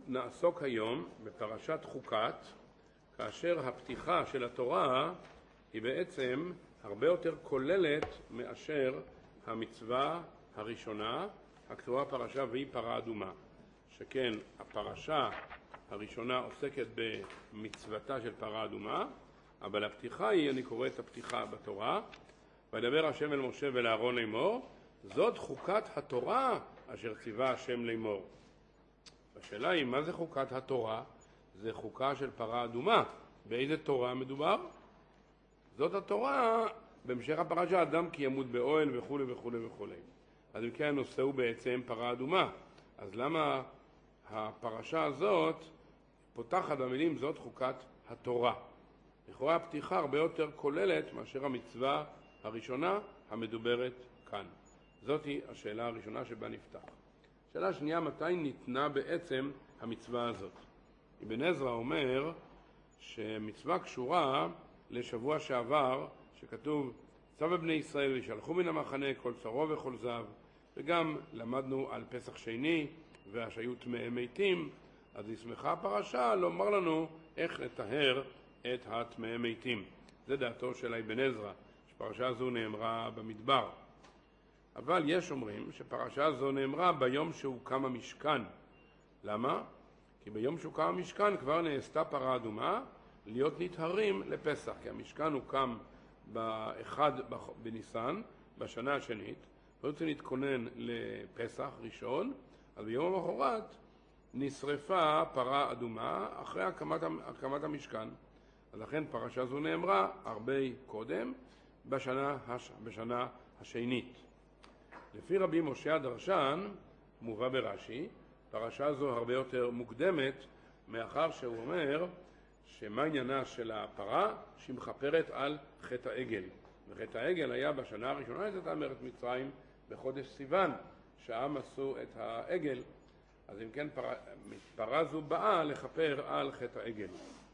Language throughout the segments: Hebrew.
נעסוק היום בפרשת חוקת, כאשר הפתיחה של התורה היא בעצם הרבה יותר כוללת מאשר המצווה הראשונה, הכתובה פרשה והיא פרה אדומה. שכן הפרשה הראשונה עוסקת במצוותה של פרה אדומה, אבל הפתיחה היא, אני קורא את הפתיחה בתורה, וידבר השם אל משה ואל אהרון לאמור, זאת חוקת התורה אשר ציווה השם לאמור. השאלה היא, מה זה חוקת התורה? זה חוקה של פרה אדומה. באיזה תורה מדובר? זאת התורה, בהמשך הפרשה, אדם כי ימות באוהל וכו' וכו' וכו'. אז אם כן הנושא הוא בעצם פרה אדומה. אז למה הפרשה הזאת פותחת במילים זאת חוקת התורה? לכאורה הפתיחה הרבה יותר כוללת מאשר המצווה הראשונה המדוברת כאן. זאת היא השאלה הראשונה שבה נפתח. השאלה השנייה, מתי ניתנה בעצם המצווה הזאת? אבן עזרא אומר שמצווה קשורה לשבוע שעבר, שכתוב צו בני ישראל וישלחו מן המחנה כל צרו וכל זב, וגם למדנו על פסח שני והשהיו טמאי מתים. אז ישמחה הפרשה לומר לנו איך לטהר את הטמאי מתים. זה דעתו של אבן עזרא, שפרשה זו נאמרה במדבר. אבל יש אומרים שפרשה זו נאמרה ביום שהוקם המשכן. למה? כי ביום שהוקם המשכן כבר נעשתה פרה אדומה להיות נטהרים לפסח, כי המשכן הוקם באחד בניסן, בשנה השנית, ורוצה להתכונן לפסח ראשון, אז ביום המחרת נשרפה פרה אדומה אחרי הקמת המשכן. אז לכן פרשה זו נאמרה הרבה קודם, בשנה השנית. לפי רבי משה הדרשן, מובא ברש"י, פרשה זו הרבה יותר מוקדמת, מאחר שהוא אומר שמה עניינה של הפרה? שהיא מכפרת על חטא העגל. וחטא העגל היה בשנה הראשונה יצאתה מארץ מצרים בחודש סיוון, שהעם עשו את העגל. אז אם כן פרה זו באה לכפר על חטא העגל.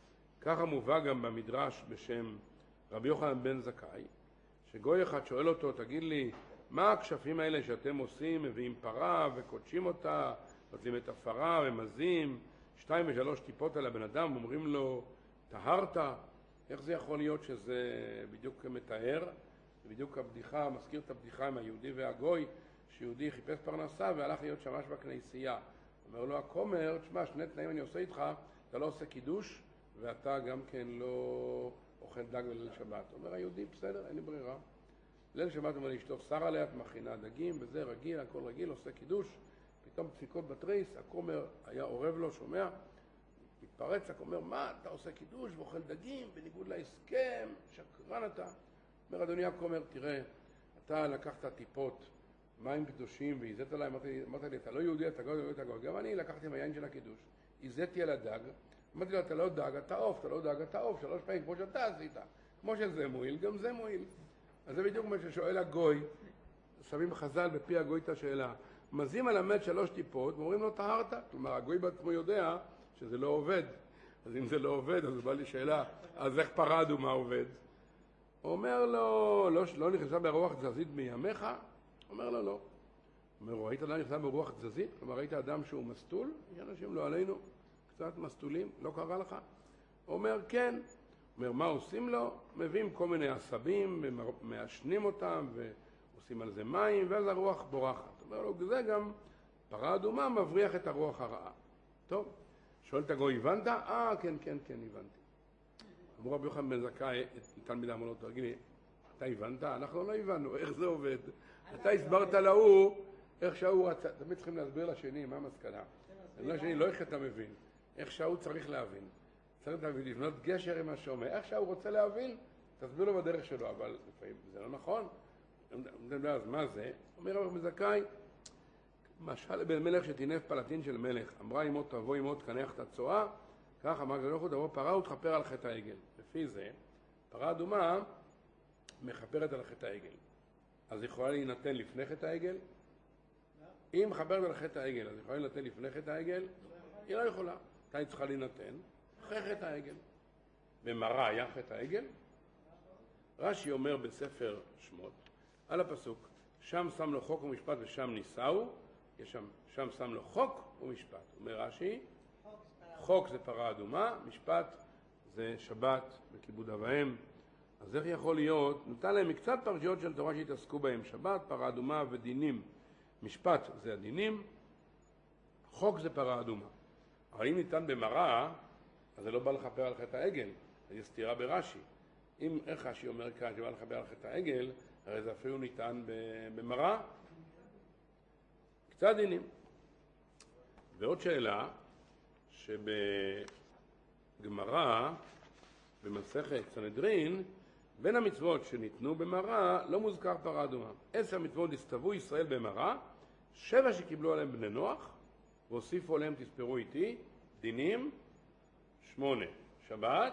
ככה מובא גם במדרש בשם רבי יוחנן בן זכאי, שגוי אחד שואל אותו, תגיד לי, מה הכשפים האלה שאתם עושים? מביאים פרה וקודשים אותה, נוטלים את הפרה ומזים 2 ו3 טיפות על הבן אדם, אומרים לו, טהרת? איך זה יכול להיות שזה בדיוק מטהר? זה בדיוק הבדיחה, מזכיר את הבדיחה עם היהודי והגוי, שיהודי חיפש פרנסה והלך להיות שמש בכנסייה. אומר לו הכומר, תשמע, 2 תנאים אני עושה איתך, אתה לא עושה קידוש ואתה גם כן לא אוכל דג בליל שבת. אומר היהודי, בסדר, אין לי ברירה. ליל שבת אומר לאשתו, שר עליה, את מכינה דגים, וזה רגיל, הכל רגיל, עושה קידוש. פתאום דפיקות בתריס, הכומר היה עורב לו, שומע, מתפרץ, הכומר, מה, אתה עושה קידוש ואוכל דגים, בניגוד להסכם, שקרן אתה. אומר, אדוני הכומר, תראה, אתה לקחת טיפות מים קדושים והזית עליי, אמרת לי, אתה לא יהודי, אתה לא יהודי, גם אני לקחתי מהיין של הקידוש, הזיתי על הדג, אמרתי לו, אתה לא דג, אתה עוף, אתה לא דג, אתה עוף, 3 פעמים, כמו שאתה עשית, כמו שזה מועיל, גם זה מועיל. אז זה בדיוק מה ששואל הגוי, שמים חז"ל בפי הגוי את השאלה, מזים על המת 3 טיפות ואומרים לו טהרת. כלומר הגוי בעצמו יודע שזה לא עובד, אז אם זה לא עובד אז בא לי שאלה, אז איך פרה אדומה עובד? הוא אומר לו, לא נכנסה ברוח תזזית מימיך? אומר לו לא. אומר, ראית אדם נכנסה ברוח תזזית? כלומר ראית אדם שהוא מסטול? יש אנשים לא עלינו, קצת מסטולים, לא קרה לך? הוא אומר כן. אומר, מה עושים לו? מביאים כל מיני עשבים, מאשנים אותם ועושים על זה מים, ואז הרוח בורחת. אומר לו, זה גם פרה אדומה מבריח את הרוח הרעה. טוב, שואל את הגוי, הבנת? כן, הבנתי. אמרו רבי יוחנן בן זכאי, תלמיד אמר לו, תגיד לי, אתה הבנת? אנחנו לא הבנו, איך זה עובד? אתה הסברת להוא, איך שההוא רצה, תמיד צריכים להסביר לשני, מה המסקנה? לשני, לא איך אתה מבין, איך שההוא צריך להבין. צריך לבנות גשר עם מה שאומר. איך שהוא רוצה להבין, תסביר לו בדרך שלו, אבל לפעמים זה לא נכון. אז מה זה? אומר רבי יוחנן בן זכאי, משל בן מלך שטינף פלטין של מלך, אמרה אמו תבוא אמו תקנח את הצואה, כך אמר הקדוש ברוך הוא תבוא פרה ותכפר על חטא העגל. לפי זה, פרה אדומה מכפרת על חטא העגל. אז יכולה להינתן לפני חטא העגל? אם מכפרת על חטא העגל, אז יכולה להינתן לפני חטא העגל? היא לא יכולה. מתי צריכה להינתן? אחרי חטא העגל. במראה היה חטא העגל? רש"י אומר בספר שמות, על הפסוק, שם שם לו חוק ומשפט ושם ניסהו, יש שם שם לו חוק ומשפט. אומר רש"י, חוק זה פרה אדומה, משפט זה שבת וכיבוד אב ואם. אז איך יכול להיות? נתן להם מקצת פרשיות של תורה שהתעסקו בהם, שבת, פרה אדומה ודינים. משפט זה הדינים, חוק זה פרה אדומה. אבל אם ניתן במראה, אז זה לא בא לכפר על חטא העגל, זה סתירה ברש"י. אם איך רש"י אומר כאן שבא לכפר על חטא העגל, הרי זה אפילו ניתן במראה. קצת דינים. ועוד שאלה, שבגמרא, במסכת סנהדרין, בין המצוות שניתנו במראה לא מוזכר פרה אדומה. 10 מצוות הסתוו ישראל במראה, 7 שקיבלו עליהם בני נוח, והוסיפו עליהם, תספרו איתי, דינים, 8, שבת,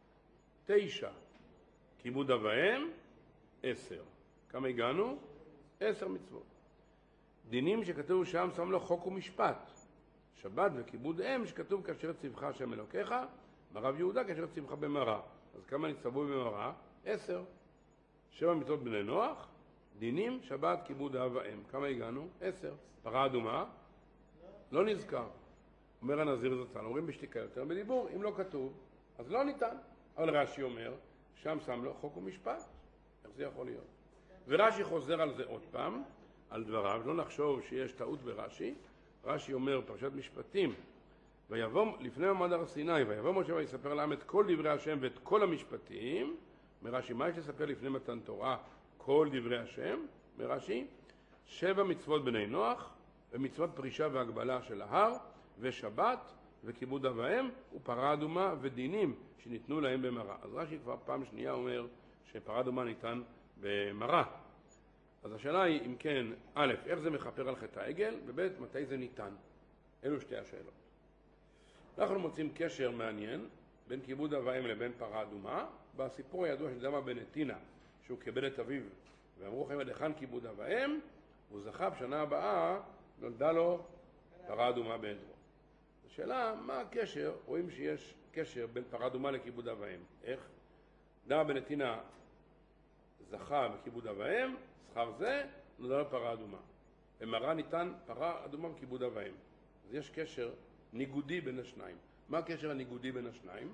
9, כיבוד אב ואם, 10. כמה הגענו? 10 מצוות. דינים שכתוב שם שם לו חוק ומשפט. שבת וכיבוד אם שכתוב כאשר ציווך השם אלוקיך, ברב יהודה כאשר ציווך במראה. אז כמה נצטוו במראה? 10. 7 מצוות בני נוח, דינים, שבת, כיבוד אב ואם. כמה הגענו? 10. פרה אדומה? לא נזכר. אומר הנזיר זצ"ל, אומרים בשתיקה יותר בדיבור, אם לא כתוב, אז לא ניתן. אבל רש"י אומר, שם שם לו חוק ומשפט. איך זה יכול להיות? ורש"י חוזר על זה עוד פעם, על דבריו, לא נחשוב שיש טעות ברש"י. רש"י אומר, פרשת משפטים, ויבוא לפני מעמד הר סיני, ויבוא משה ויספר לעם את כל דברי השם ואת כל המשפטים. מרש"י, מה יש לספר לפני מתן תורה? כל דברי השם. מרש"י, 7 מצוות בני נוח, ומצוות פרישה והגבלה של ההר, ושבת, וכיבוד אב ואם, ופרה אדומה ודינים שניתנו להם במראה. אז רש"י כבר פעם שנייה אומר שפרה אדומה ניתן במראה. אז השאלה היא, אם כן, א', איך זה מכפר על חטא העגל, וב', מתי זה ניתן? אלו שתי השאלות. אנחנו מוצאים קשר מעניין בין כיבוד אב ואם לבין פרה אדומה, בסיפור הידוע של דמה בן נתינה, שהוא קיבל את אביו, ואמרו חיים עד היכן כיבוד אב ואם, והוא זכה בשנה הבאה, נולדה לו פרה אדומה בעדרו. השאלה, מה הקשר? רואים שיש קשר בין פרה אדומה לכיבוד אב ואם. איך? דמה בן נתינה זכה בכיבוד אב ואם, שכר זה נולדה לו פרה אדומה. במראה ניתן פרה אדומה וכיבוד אב ואם. אז יש קשר ניגודי בין השניים. מה הקשר הניגודי בין השניים?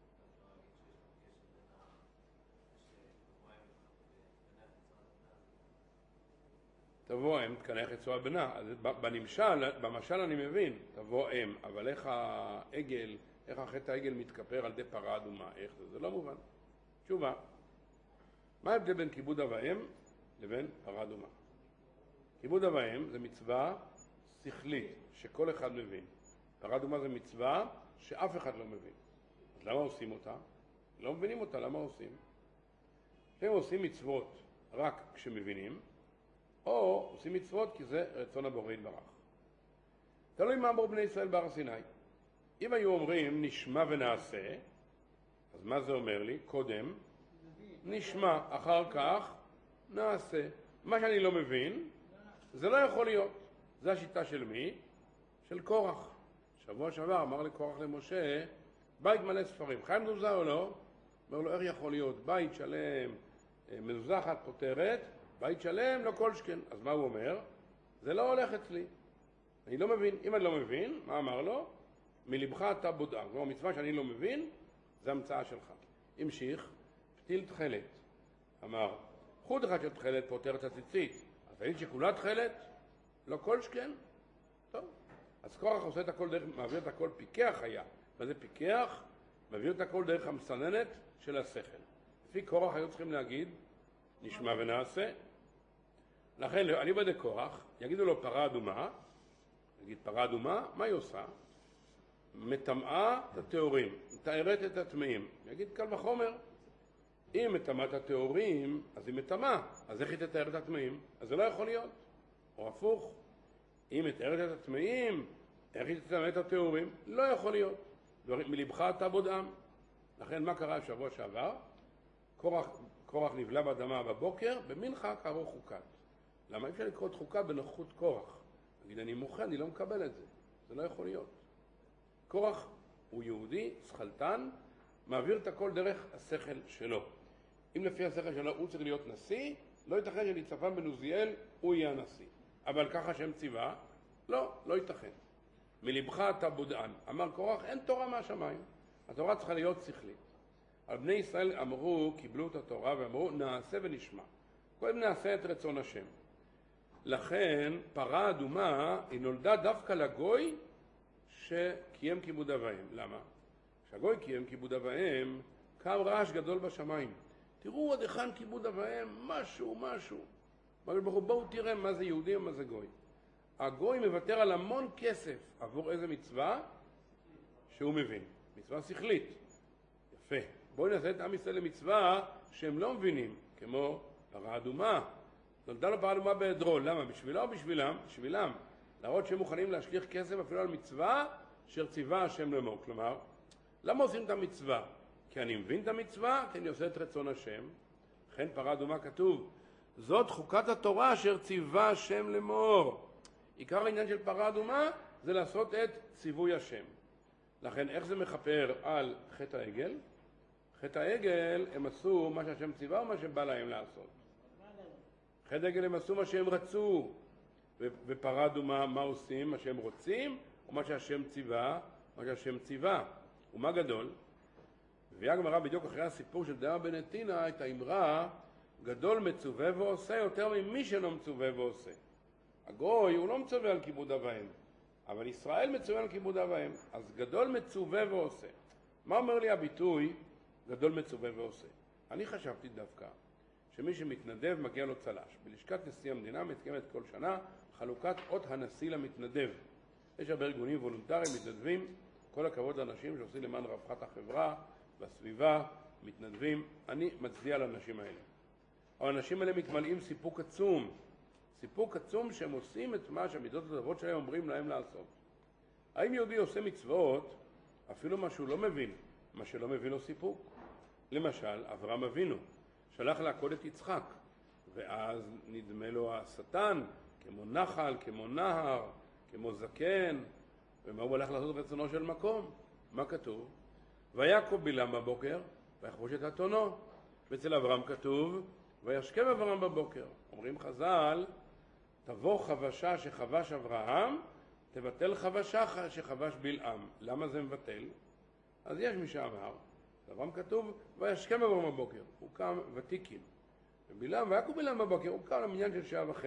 תבוא אם, תקנח את צואה בנה. אז במשל אני מבין, תבוא אם, אבל איך העגל, איך החטא העגל מתכפר על ידי פרה אדומה? איך זה? זה לא מובן. תשובה, מה ההבדל בין כיבוד אב ואם לבין פרה אדומה? כיבוד אב ואם זה מצווה שכלית שכל אחד מבין. פרה אדומה זה מצווה שאף אחד לא מבין. אז למה עושים אותה? לא מבינים אותה, למה עושים? הם עושים מצוות רק כשמבינים, או עושים מצוות כי זה רצון הבורא יתברך. תלוי מה אמרו בני ישראל בהר סיני. אם היו אומרים נשמע ונעשה, אז מה זה אומר לי? קודם נשמע, אחר כך נעשה. מה שאני לא מבין, זה לא יכול להיות. זו השיטה של מי? של קורח. שבוע שעבר אמר לקורח למשה, בית מלא ספרים, חיים מזוזה או לא? אומר לו, איך יכול להיות? בית שלם, מזוזה אחת פותרת, בית שלם, לא כל שכן. אז מה הוא אומר? זה לא הולך אצלי. אני לא מבין. אם אני לא מבין, מה אמר לו? מלבך אתה בודע. זאת אומרת, מצווה שאני לא מבין, זה המצאה שלך. המשיך, פתיל תחלת. אמר, חוט אחד של תחלת פותר את הציצית. אז תגיד שכולה תחלת? לא כל שכן? טוב. אז קורח עושה את הכל דרך, מעביר את הכל פיקח היה. מה זה פיקח? מעביר את הכל דרך המסננת של השכל. לפי קורח היו צריכים להגיד, נשמע ונעשה. לכן, אני בדי קורח, יגידו לו פרה אדומה, יגיד פרה אדומה, מה היא עושה? מטמאה את הטהורים, מתארת את הטמאים. יגיד קל וחומר, אם מטמאת הטהורים, אז היא מטמאה, אז איך היא תתאר את הטמאים? אז זה לא יכול להיות. או הפוך, אם מתארת את הטמאים, איך היא תטמא את הטהורים? לא יכול להיות. מלבך אתה בודעם. לכן מה קרה בשבוע שעבר? קורח נבלע באדמה בבוקר, במנחה קראו חוקת. למה אי אפשר לקרוא את חוקה בנוכחות קורח? נגיד, אני מוכן, אני לא מקבל את זה. זה לא יכול להיות. קורח הוא יהודי, שכלתן, מעביר את הכל דרך השכל שלו. אם לפי השכל שלו הוא צריך להיות נשיא, לא ייתכן שליצפן בן עוזיאל הוא יהיה הנשיא. אבל ככה שם ציווה, לא ייתכן. מלבך אתה בודען. אמר קורח, אין תורה מהשמיים. התורה צריכה להיות שכלית. על בני ישראל אמרו, קיבלו את התורה ואמרו, נעשה ונשמע. קודם נעשה את רצון השם. לכן פרה אדומה היא נולדה דווקא לגוי שקיים כיבוד אב ואם. למה? כשהגוי קיים כיבוד אב ואם, קם רעש גדול בשמיים. תראו עד היכן כיבוד אב ואם, משהו. בואו תראה מה זה יהודי ומה זה גוי. הגוי מוותר על המון כסף עבור איזה מצווה שהוא מבין. מצווה שכלית. יפה. בואו נעשה את עם ישראל למצווה שהם לא מבינים, כמו פרה אדומה. נולדה לו פרה אדומה בעדרו. למה? בשבילה או בשבילם? בשבילם. להראות שהם מוכנים להשליך כסף אפילו על מצווה שציווה השם לאמור. כלומר, למה עושים את המצווה? כי אני מבין את המצווה, כי אני עושה את רצון השם. לכן פרה אדומה כתוב, זאת חוקת התורה אשר ציווה השם לאמור. עיקר העניין של פרה אדומה זה לעשות את ציווי השם. לכן איך זה מכפר על חטא העגל? חטא העגל הם עשו מה שהשם ציווה או מה שבא להם לעשות? חטא העגל הם עשו מה שהם רצו. ופרה אדומה מה עושים? מה שהם רוצים או מה שהשם ציווה? מה שהשם ציווה. ומה גדול? הביאה הגמרא בדיוק אחרי הסיפור של דיין בן נתינה את האמרה, גדול מצווה ועושה יותר ממי שלא מצווה ועושה. הגוי הוא לא מצווה על כיבוד אב ואם, אבל ישראל מצווה על כיבוד אב ואם. אז גדול מצווה ועושה. מה אומר לי הביטוי גדול מצווה ועושה? אני חשבתי דווקא שמי שמתנדב מגיע לו צל"ש. בלשכת נשיא המדינה מתקיימת כל שנה חלוקת אות הנשיא למתנדב. יש הרבה ארגונים וולונטריים, מתנדבים. כל הכבוד לאנשים שעושים למען רווחת החברה והסביבה, מתנדבים. אני מצדיע לאנשים האלה. האנשים האלה מתמלאים סיפוק עצום. סיפוק עצום שהם עושים את מה שהמידות הטובות שלהם אומרים להם לעשות. האם יהודי עושה מצוות אפילו מה שהוא לא מבין, מה שלא מביא לו סיפוק? למשל, אברהם אבינו שלח לעקוד את יצחק, ואז נדמה לו השטן כמו נחל, כמו נהר, כמו זקן, ומה הוא הלך לעשות רצונו של מקום? מה כתוב? ויקב בלעם בבוקר ויחבוש את אתונו. ואצל אברהם כתוב וישכב אברהם בבוקר. אומרים חז"ל, תבוא חבשה שחבש אברהם, תבטל חבשה שחבש בלעם. למה זה מבטל? אז יש מי שאמר, אברהם כתוב וישכב אברהם בבוקר, הוא קם ותיקים. ובלעם, ויקב בלעם בבוקר, הוא קם למניין של 7:30.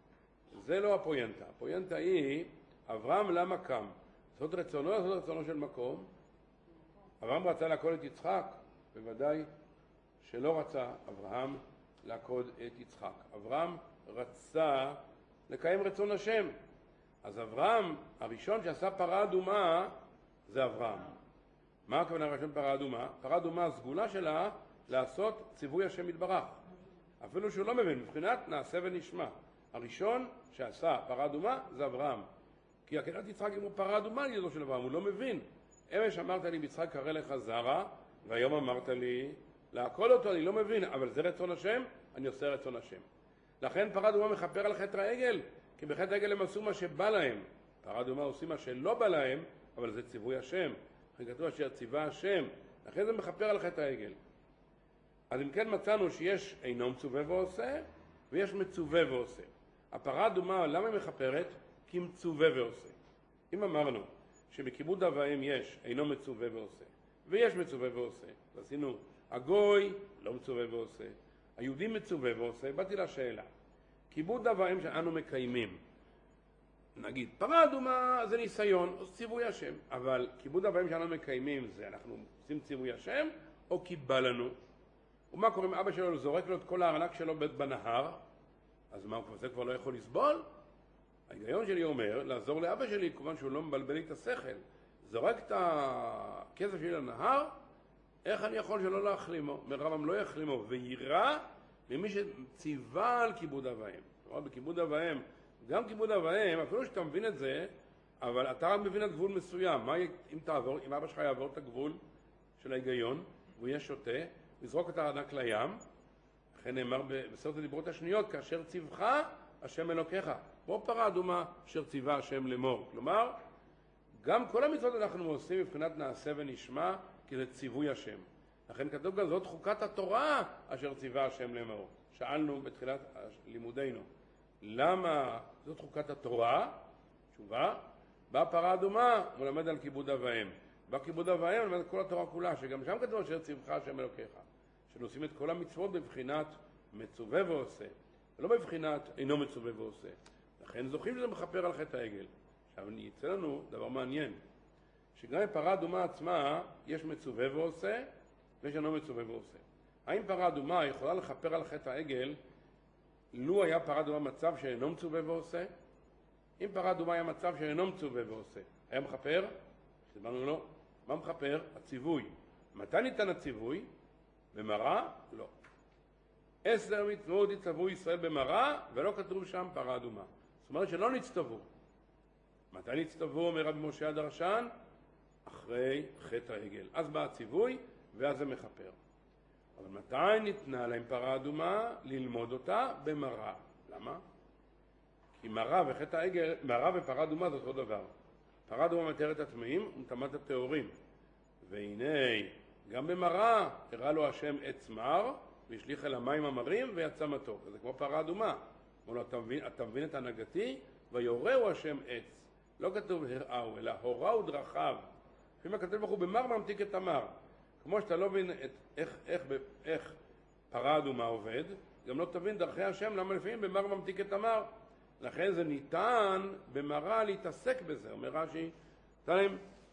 זה לא הפוינטה. הפוינטה היא, אברהם למה קם? לעשות רצונו, לעשות רצונו של מקום. אברהם רצה לעקוד את יצחק? בוודאי שלא רצה אברהם לעקוד את יצחק. אברהם רצה לקיים רצון השם. אז אברהם, הראשון שעשה פרה אדומה, זה אברהם. מה הכוונה ראשון פרה אדומה? פרה אדומה, הסגולה שלה לעשות ציווי השם יתברך. אפילו שהוא לא מבין, מבחינת נעשה ונשמע. הראשון שעשה פרה אדומה זה אברהם. כי עקדת יצחק הוא פרה אדומה לידו של אברהם, הוא לא מבין. אמש אמרת לי, ביצחק קרא לך זרע, והיום אמרת לי, לעקוד אותו אני לא מבין, אבל זה רצון השם, אני עושה רצון השם. לכן פרה אדומה מכפר על חטא העגל, כי בחטא העגל הם עשו מה שבא להם. פרה אדומה עושים מה שלא בא להם, אבל זה ציווי השם. כתוב אשר ציווה השם, לכן זה מכפר על חטא העגל. אז אם כן מצאנו שיש אינו מצווה ועושה, ויש מצווה ועושה. הפרה אדומה, למה היא מכפרת? כי מצווה ועושה. אם אמרנו שבכיבוד אב ואם יש אינו מצווה ועושה, ויש מצווה ועושה, אז עשינו, הגוי לא מצווה ועושה, היהודי מצווה ועושה, באתי לשאלה. כיבוד אב ואם שאנו מקיימים, נגיד, פרה אדומה זה ניסיון, או ציווי השם, אבל כיבוד אב ואם שאנו מקיימים זה, אנחנו עושים ציווי השם, או כי בא לנו. ומה קורה אם אבא שלו זורק לו את כל הארנק שלו בנהר, אז מה, זה כבר לא יכול לסבול? ההיגיון שלי אומר, לעזור לאבא שלי, כמובן שהוא לא מבלבל לי את השכל. זורק את הכסף שלי לנהר, איך אני יכול שלא להחלימו? מרבם לא יחלימו, וירא למי שציווה על כיבוד אב ואם. זאת אומרת, בכיבוד אב ואם, גם כיבוד אב ואם, אפילו שאתה מבין את זה, אבל אתה רק מבין את גבול מסוים. מה אם אבא שלך יעבור את הגבול של ההיגיון, והוא יהיה שוטה, לזרוק את הארנק לים, לכן נאמר בספר הדיברות השניות, כאשר ציווך השם אלוקיך. פה פרה אדומה אשר ציווה השם לאמור. כלומר, גם כל המצוות אנחנו עושים מבחינת נעשה ונשמע, כי זה ציווי השם. לכן כתוב גם זאת חוקת התורה אשר ציווה השם לאמור. שאלנו בתחילת לימודינו, למה זאת חוקת התורה? תשובה, באה פרה אדומה, הוא למד על כיבוד אב ואם. בכיבוד אב ואם הוא למד את כל התורה כולה, שגם שם כתוב אשר ציווך השם אלוקיך. שנושאים את כל המצוות בבחינת מצווה ועושה, ולא בבחינת אינו מצווה ועושה. לכן זוכים שזה מכפר על חטא העגל. עכשיו יצא לנו דבר מעניין, שגם בפרה אדומה עצמה יש מצווה ועושה, ויש אינו מצווה ועושה. האם פרה אדומה יכולה לכפר על חטא העגל, לו היה פרה אדומה מצב שאינו מצווה ועושה? אם פרה אדומה היה מצב שאינו מצווה ועושה, היה מכפר? הסברנו לו, מה מכפר? הציווי. מתי ניתן הציווי? במראה? לא. 10 מצוות יצטוו ישראל במראה, ולא כתוב שם פרה אדומה. זאת אומרת שלא נצטוו. מתי נצטוו, אומר רבי משה הדרשן? אחרי חטא העגל. אז בא הציווי, ואז זה מכפר. אבל מתי ניתנה להם פרה אדומה? ללמוד אותה במראה. למה? כי מראה וחטא העגל, מראה ופרה אדומה זה אותו דבר. פרה אדומה מתארת הטמאים ומטמאת הטהורים. והנה, גם במראה הראה לו השם עץ מר, והשליך אל המים המרים ויצא מתוק. זה כמו פרה אדומה. אמרו לו, אתה מבין את הנהגתי? ויורהו השם עץ. לא כתוב הראהו, אלא הוראו דרכיו. לפעמים כתוב בחור, במר ממתיק את המר. כמו שאתה לא מבין איך פרה אדומה עובד, גם לא תבין דרכי השם, למה לפעמים במר ממתיק את המר. לכן זה ניתן במראה להתעסק בזה. אומר רש"י, נתן להם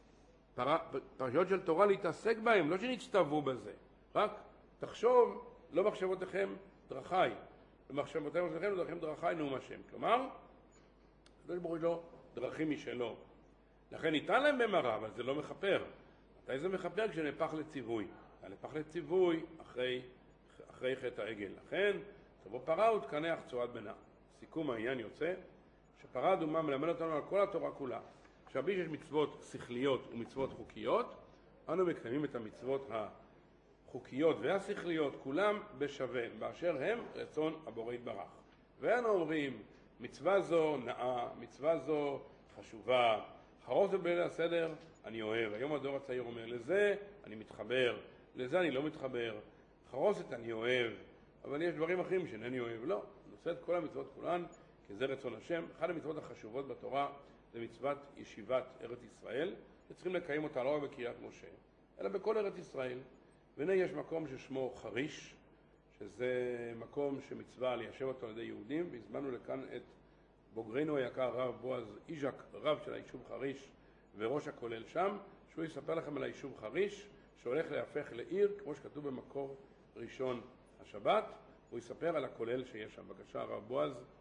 פרשיות של תורה להתעסק בהם, לא שנצטוו בזה. רק תחשוב, לא מחשבותיכם דרכי, ומחשבותיכם דרכיכם דרכי נאום השם. כלומר, הקדוש ברוך הוא לו דרכים משלו. לכן ניתן להם במראה, אבל זה לא מכפר. מתי זה מכפר? כשנהפך לציווי. נהפך לציווי אחרי חטא העגל. לכן, תבוא פרה ותקנח צורת בנה. סיכום העניין יוצא, שפרה אדומה מלמד אותנו על כל התורה כולה. שרבי יש מצוות שכליות ומצוות חוקיות, אנו מקיימים את המצוות החוקיות והשכליות כולם בשווה, באשר הם רצון הבורא יתברך. ואנו אומרים, מצווה זו נאה, מצווה זו חשובה, חרוס בליל הסדר אני אוהב. היום הדור הצעיר אומר, לזה אני מתחבר, לזה אני לא מתחבר, חרוסת אני אוהב, אבל יש דברים אחרים שאינני אוהב. לא, נושא את כל המצוות כולן, כי זה רצון השם. אחת המצוות החשובות בתורה זה מצוות ישיבת ארץ ישראל, וצריכים לקיים אותה לא רק בקריית משה, אלא בכל ארץ ישראל. והנה יש מקום ששמו חריש, שזה מקום שמצווה ליישב אותו על ידי יהודים, והזמנו לכאן את בוגרנו היקר רב בועז איז'ק, רב של היישוב חריש וראש הכולל שם, שהוא יספר לכם על היישוב חריש, שהולך להפך לעיר, כמו שכתוב במקור ראשון השבת, הוא יספר על הכולל שיש שם. בבקשה, הרב בועז.